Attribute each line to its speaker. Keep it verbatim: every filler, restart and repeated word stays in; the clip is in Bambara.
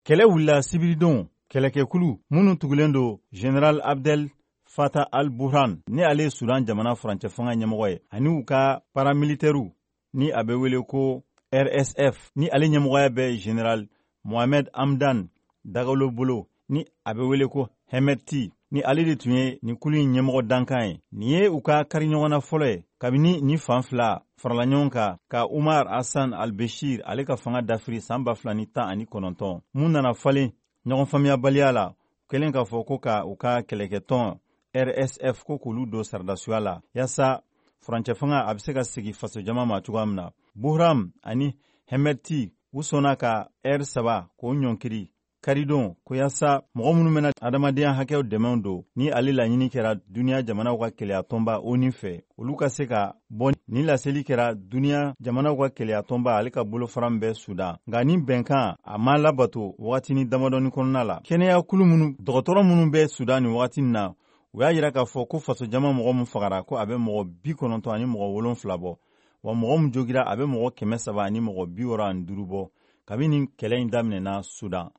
Speaker 1: Kɛlɛ wulila sibiridon kɛlɛkɛkulu minnu tugulen don General Abdel Fattah al-Burhan ni ale Sudan jamana furancɛ fanga ɲɛmɔgɔ ye ani u ka paramilitaires ni a bɛ wele ko R S F ni ale ɲɛmɔgɔya bɛ General Mohamed Hamdan Dagalo bolo ni a bɛ wele ko Hemedti ni ale de tun ye nin kulu in ɲɛmɔgɔ dankan ye. Nin ye u ka kariɲɔgɔnna fɔlɔ ye kabini ni fan fila farala ɲɔgɔn kan ka Umar Hassan al-Bashir ale ka fanga dafiri san ba fila ni tan ani kɔnɔntɔn. Mun nana falen ɲɔgɔn faamuyabaliya la kɛlen k'a fɔ ko ka u ka kɛlɛkɛtɔn R S F ko k'olu don saradasuya la yaasa furancɛ fanga a bɛ se ka segin faso jama ma cogoya min na. Burhan ani Hemedti u sɔnna ka R saba k'o ɲɔnkiri karidon ko yaasa mɔgɔ minnu bɛna adamadenya hakɛw dɛmɛw don ni ale laɲini kɛra duniya jamanaw ka kɛlɛya tɔnba O N U fɛ olu ka se ka bɔ. Ni laseli kɛra duniya jamanaw ka kɛlɛya tɔnba ale ka bolofara min bɛ Sudan nka ni bɛnkan a ma labato wagatini damadɔni kɔnɔna la. Kɛnɛya kulu minnu dɔgɔtɔrɔ minnu bɛ Sudan ni wagati na u y'a jira k'a fɔ ko faso jama mɔgɔ min fagara ko a bɛ mɔgɔ bi kɔnɔntɔn ani mɔgɔ wolonfila bɔ wa mɔgɔ min jogira a bɛ mɔgɔ kɛmɛ saba ani mɔgɔ bi wɔɔrɔ ani duuru bɔ kabini kɛlɛ in daminɛna Sudan.